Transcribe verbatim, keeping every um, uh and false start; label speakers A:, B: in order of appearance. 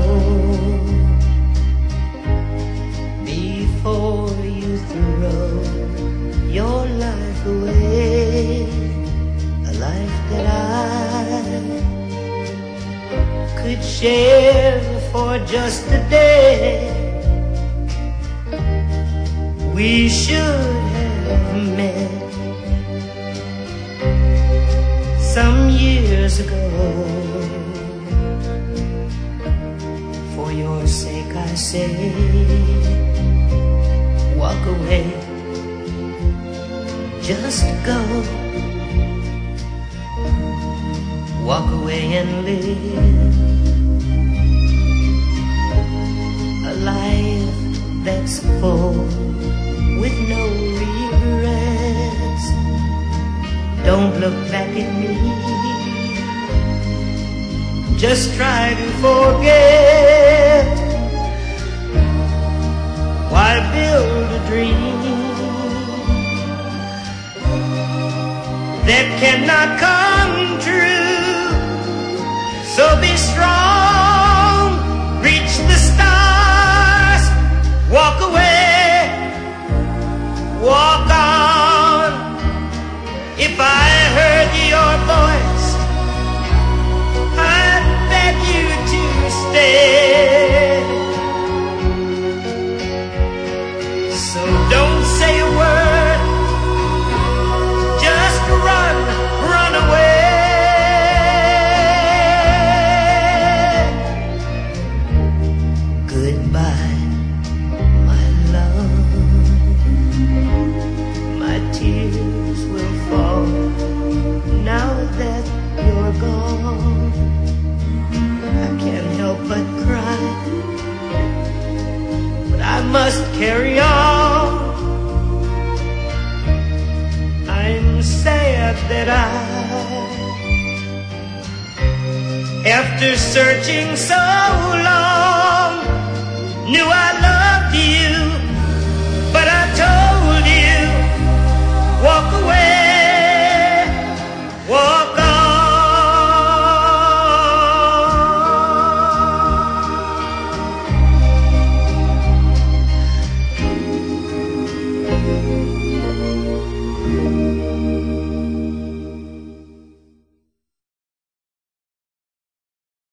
A: before you throw your life away, a life that I could share for just a day. We should have met some years ago. For your sake I say, walk away, just go. Walk away and live a life that's full with no regrets. Don't look back at me, just try to forget. Why build a dream that cannot come true? So be strong, reach the stars, walk away, walk on. If I heard your voice, I'd beg you to stay. So don't say a word, just run, run away. Goodbye, my love. My tears will fall now that you're gone. I can't help but cry, but I must carry on. I'm sad that I, after searching so long, knew I loved